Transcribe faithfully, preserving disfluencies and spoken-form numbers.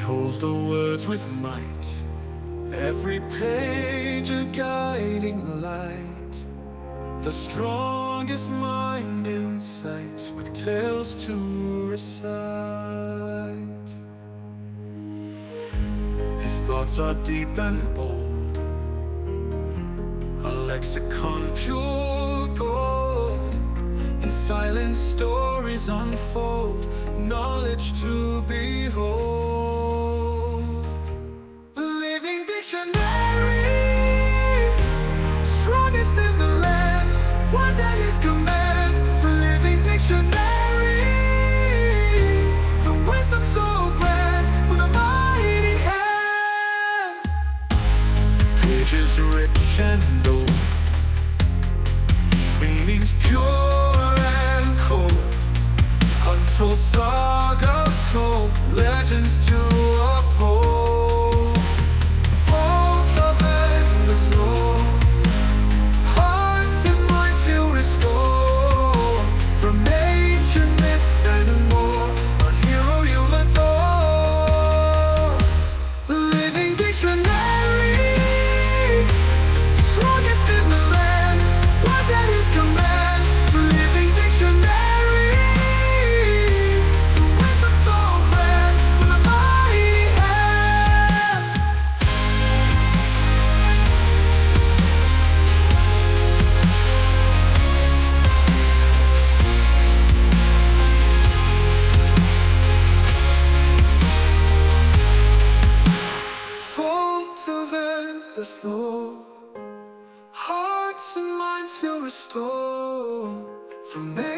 holds the words with might, every page a guiding light, the strongest mind in sight, with tales to recite. His thoughts are deep and bold, a lexicon pure gold. In silent stories unfold, knowledge to behold. The living dictionary, strongest in the land, words at his command. The living dictionary, the wisdom so grand, with a mighty hand. Pages rich and old, meanings pure and cold, untold sagas told, legends to uphold. Vault of endless lore, hearts and minds he'll restore. From ancient myth and more, a hero you'll adore. The living dictionary, strongest in the land, words at his command. The living dictionary, the wisdom so grand, with a mighty hand. Vault of endless lore, hearts and minds he'll restore. From